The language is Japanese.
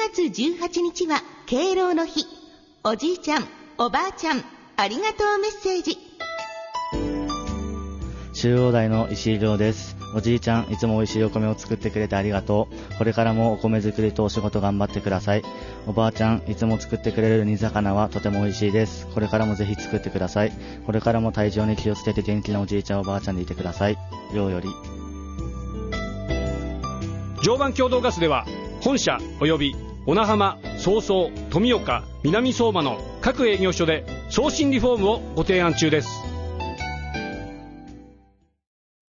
月18日は敬老の日。おじいちゃん、おばあちゃん、ありがとうメッセージ。 中央大の石井亮です。おじいちゃん、いつも美味しいお米を作ってくれてありがとう。これからもお米作りとお仕事頑張ってください。おばあちゃん、いつも作ってくれる煮魚はとても美味しいです。これからもぜひ作ってください。これからも体調に気をつけて元気なおじいちゃんおばあちゃんでいてください。亮より。 常磐共同ガスでは本社及び小名浜、早々、富岡、南相馬の各営業所で送信リフォームをご提案中です。